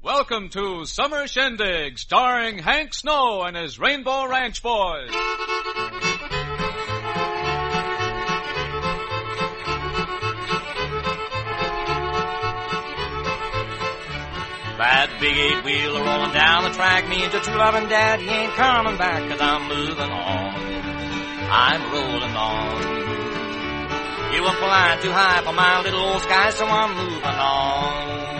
Welcome to Summer Shindig, starring Hank Snow and his Rainbow Ranch Boys. That big 8-wheeler rolling down the track means a true loving dad, he ain't coming back, 'cause I'm moving on. I'm rolling on. You were flying too high for my little old sky, so I'm moving on.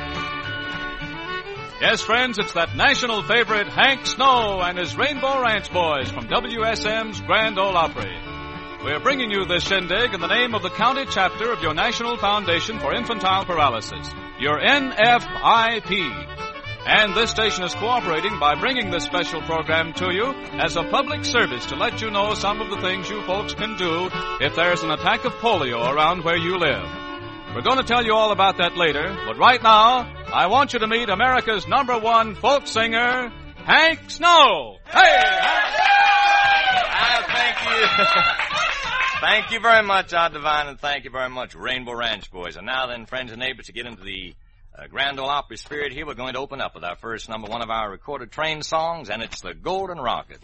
Yes, friends, it's that national favorite Hank Snow and his Rainbow Ranch Boys from WSM's Grand Ole Opry. We're bringing you this shindig in the name of the county chapter of your National Foundation for Infantile Paralysis, your NFIP. And this station is cooperating by bringing this special program to you as a public service to let you know some of the things you folks can do if there's an attack of polio around where you live. We're going to tell you all about that later, but right now, I want you to meet America's #1 folk singer, Hank Snow. Hey, Hank! Thank you. Thank you very much, Odd Divine, and thank you very much, Rainbow Ranch Boys. And now then, friends and neighbors, to get into the Grand Ole Opry spirit here, we're going to open up with our first #1 of our recorded train songs, and it's the Golden Rocket.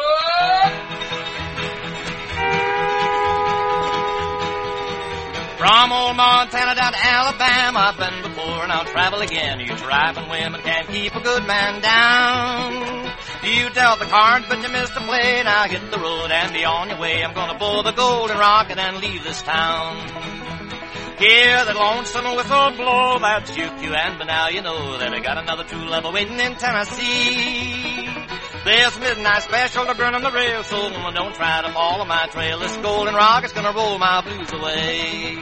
From old Montana down to Alabama, I've been before and I'll travel again. You driving women can't keep a good man down. You dealt the cards, but you missed the play. Now hit the road and be on your way. I'm gonna pull the Golden Rocket and leave this town. Hear the lonesome whistle blow, that's you, and but now you know that I got another true lover waiting in Tennessee. This midnight special to burn on the rail, so don't try to follow my trail. This Golden Rocket's gonna roll my blues away.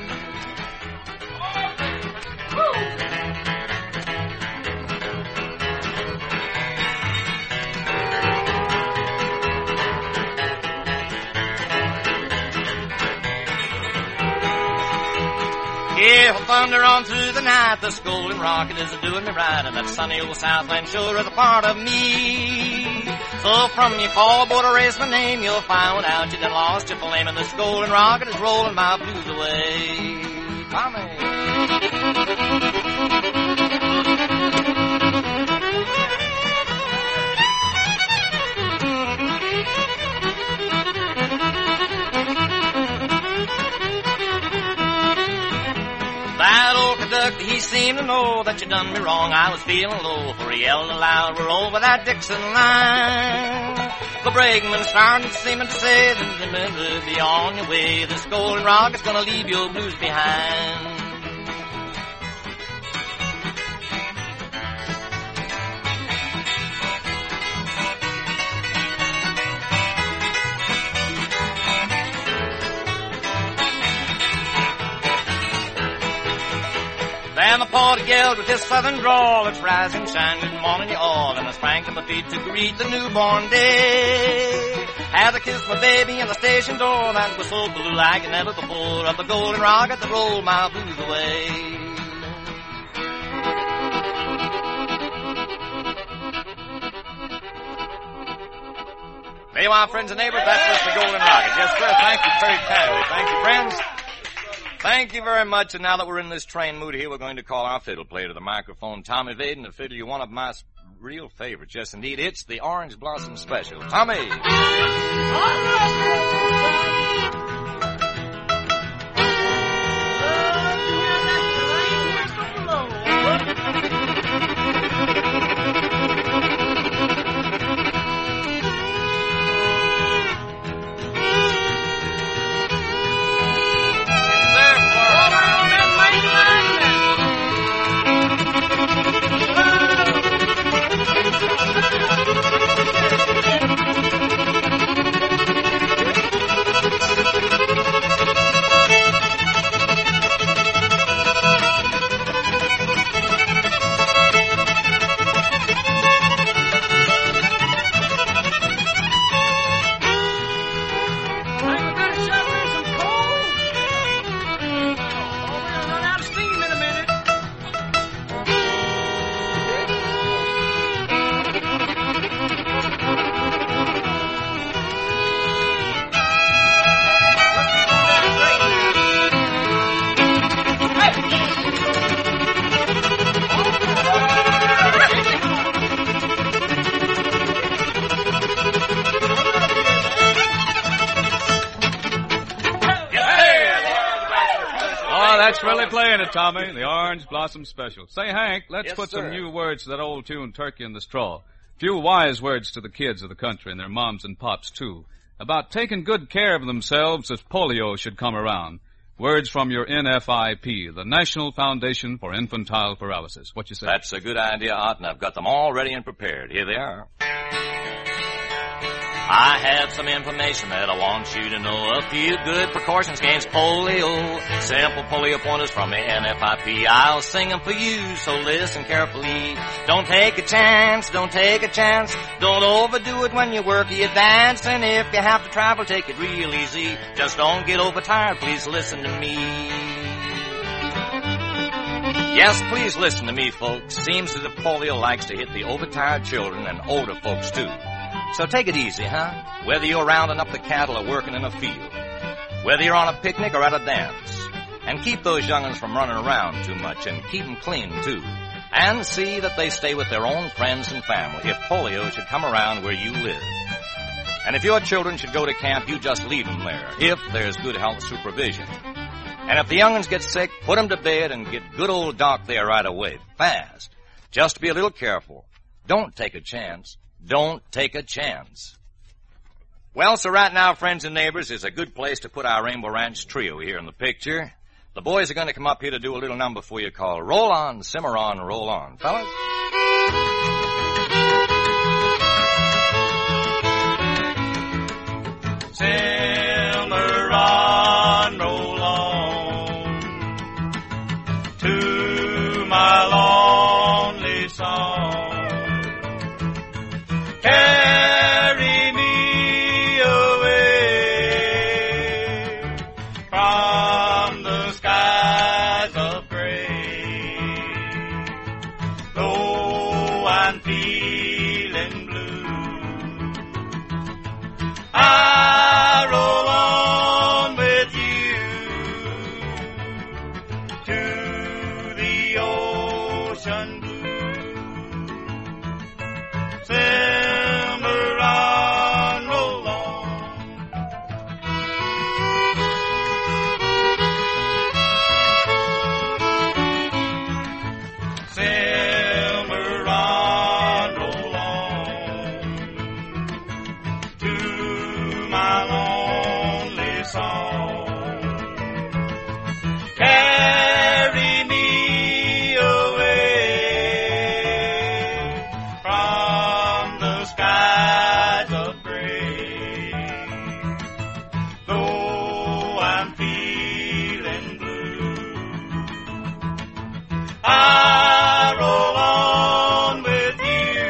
Hear thunder on through the night, this Golden Rocket is doing me right, and that sunny old Southland sure is a part of me. So from you fall aboard a race my name, you'll find out you done lost your flame, and this Golden Rocket is rolling my blues away. Tommy. That old conductor, he seemed to know that you done me wrong. I was feeling low, for he yelled aloud, we're over that Dixon line. The brakeman started seeming to say, be on your way. This Golden Rocket's gonna leave your blues behind. And the porter yelled with his southern drawl, it's rise and shine, good morning you all. And I sprang to my feet to greet the newborn day. As I kissed my baby in the station door, that was so blue like never before. Of the Golden Rocket that rolled my blues away. Hey, my friends and neighbors, that's just the Golden Rocket. Yes, sir, thank you very kindly. Thank you, friends. Thank you very much, and now that we're in this train mood here, we're going to call our fiddle player to the microphone, Tommy Vaden, to fiddle you one of my real favorites. Yes, indeed, it's the Orange Blossom Special. Tommy! saying it, Tommy. The Orange Blossom Special. Say, Hank, let's Yes, put sir. some new words to that old tune, Turkey in the Straw. Few wise words to the kids of the country and their moms and pops, too, about taking good care of themselves if polio should come around. Words from your NFIP, the National Foundation for Infantile Paralysis. What you say? That's a good idea, Art, and I've got them all ready and prepared. Here they are. I have some information that I want you to know. A few good precautions against polio. Simple polio pointers from the NFIP. I'll sing them for you, so listen carefully. Don't take a chance, don't take a chance. Don't overdo it when you work your dance. And if you have to travel, take it real easy. Just don't get overtired, please listen to me. Yes, please listen to me, folks. Seems as if polio likes to hit the overtired children and older folks, too. So take it easy, huh? Whether you're rounding up the cattle or working in a field. Whether you're on a picnic or at a dance. And keep those young'uns from running around too much and keep them clean, too. And see that they stay with their own friends and family if polio should come around where you live. And if your children should go to camp, you just leave them there, if there's good health supervision. And if the young'uns get sick, put them to bed and get good old Doc there right away, fast. Just be a little careful. Don't take a chance. Don't take a chance. Well, so right now, friends and neighbors, is a good place to put our Rainbow Ranch trio here in the picture. The boys are going to come up here to do a little number for you called Roll On, Simmer On, Roll On. Fellas? Simmer on, roll on to my lonely song. Carry me away from the skies of gray. Though I'm feeling blue, I roll on with you to the ocean blue. Simmer on, roll on. Simmer on, roll on to my lonely song. Carry me away from the skies of gray. Though I'm feeling blue, I roll on with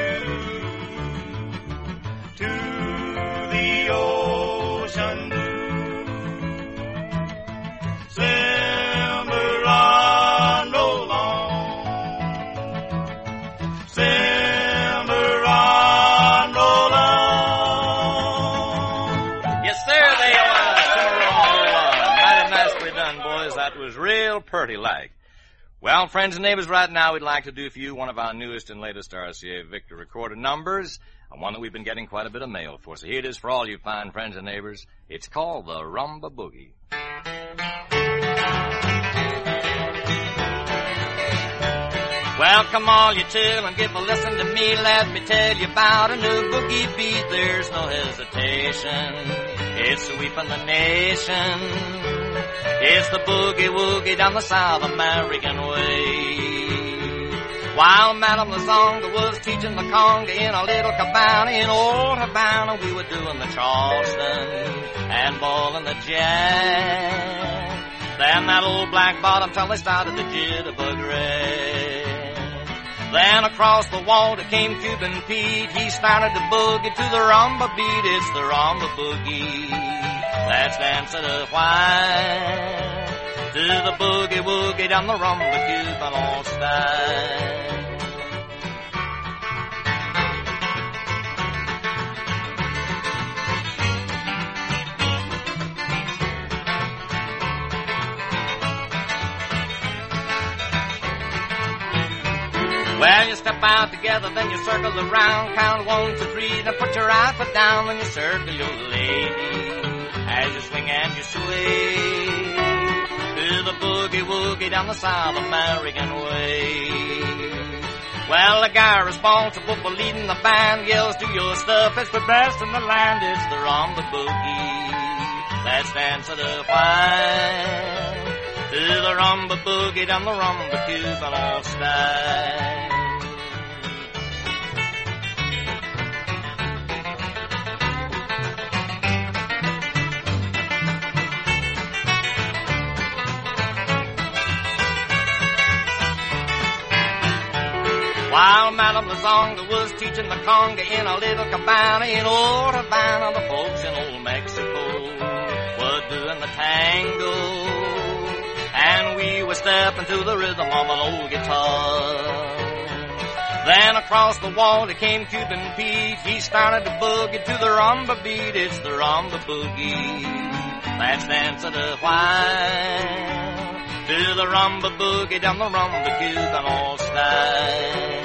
you to the ocean blue. Simmer on, roll on. Simmer on, roll on. Yes, there they are. Simmer on, roll on. Mighty nicely done, boys. That was real purty-like. Well, friends and neighbors, right now we'd like to do for you one of our newest and latest RCA Victor recorded numbers, and one that we've been getting quite a bit of mail for. So here it is for all you fine friends and neighbors. It's called the Rumba Boogie. Welcome all you children, give a listen to me. Let me tell you about a new boogie beat. There's no hesitation. It's sweeping the nation. It's the boogie-woogie down the South American way. While Madame Lazonga was teaching the conga in a little cabana in old Havana, we were doing the Charleston and bowling the jack. Then that old black bottom till they started the jitterbug red. Then across the water came Cuban Pete. He started to boogie to the rumba beat. It's the rumba boogie. Let's dance to the white, to the boogie-woogie down the rumba Cuban all style. Well, you step out together, then you circle around, count 1, 2, 3, then put your right foot down, then you circle your lady as you swing and you sway to to the boogie-woogie down the South American way. Well, the guy responsible for leading the band yells, do your stuff, it's the best in the land, it's the rumba boogie. Let's dance to the wine, to the rumba boogie down the rumba Cuban old style. While Madame Lazonga was teaching the conga in a little cabana in old Havana, the folks in old Mexico were doing the tango, and we were stepping to the rhythm of an old guitar. Then across the wall there came Cuban Pete. He started to boogie to the rumba beat. It's the rumba boogie. Let's dance to the whine, to the rumba boogie down the rumba Cuban old style.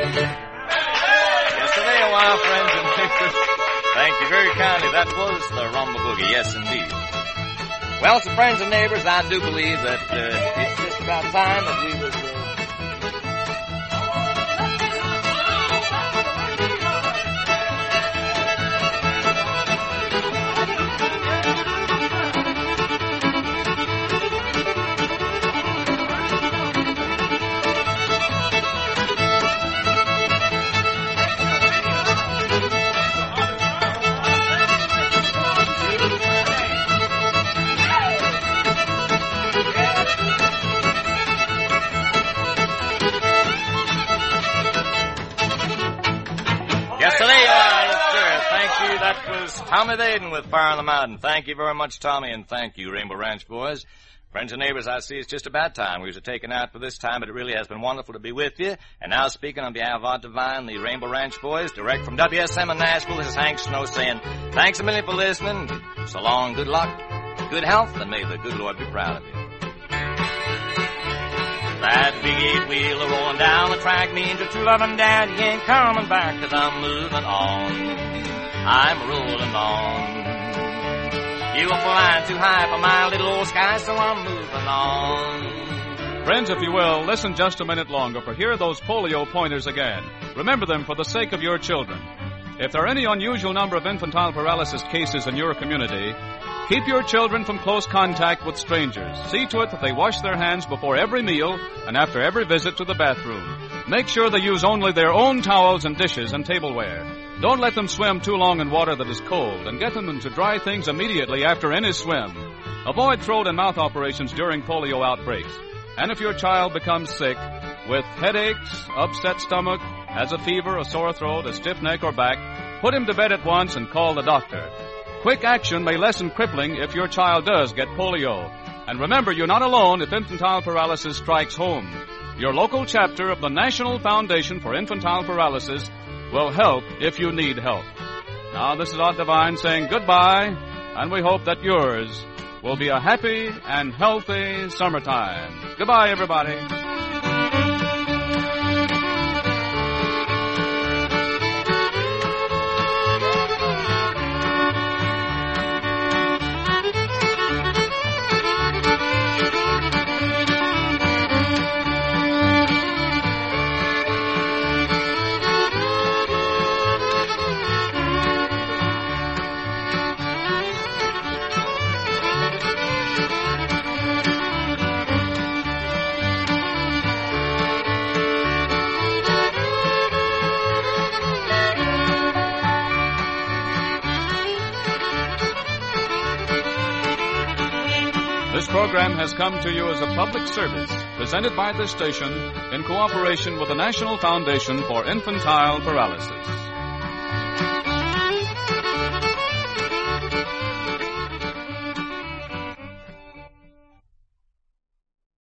Yes, today a while, friends and neighbors. Thank you very kindly. That was the rumba boogie. Yes, indeed. Well, so friends and neighbors, I do believe that it's just about time that we was... That was Tommy Vaden with Fire on the Mountain. Thank you very much, Tommy, and thank you, Rainbow Ranch boys. Friends and neighbors, I see it's just about time. We was taken out for this time, but it really has been wonderful to be with you. And now speaking on behalf of Art Divine, the Rainbow Ranch boys, direct from WSM in Nashville, this is Hank Snow saying, thanks a million for listening. So long, good luck, good health, and may the good Lord be proud of you. That big eight-wheeler rolling down the track means your true loving daddy ain't coming back, 'cause I'm moving on. I'm rolling on. You were flying too high for my little old sky, so I'm moving on. Friends, if you will, listen just a minute longer, for here are those polio pointers again. Remember them for the sake of your children. If there are any unusual number of infantile paralysis cases in your community, keep your children from close contact with strangers. See to it that they wash their hands before every meal and after every visit to the bathroom. Make sure they use only their own towels and dishes and tableware. Don't let them swim too long in water that is cold, and get them to dry things immediately after any swim. Avoid throat and mouth operations during polio outbreaks. And if your child becomes sick with headaches, upset stomach, has a fever, a sore throat, a stiff neck or back, put him to bed at once and call the doctor. Quick action may lessen crippling if your child does get polio. And remember, you're not alone if infantile paralysis strikes home. Your local chapter of the National Foundation for Infantile Paralysis will help if you need help. Now, this is Art Divine saying goodbye, and we hope that yours will be a happy and healthy summertime. Goodbye, everybody. This program has come to you as a public service, presented by this station in cooperation with the National Foundation for Infantile Paralysis.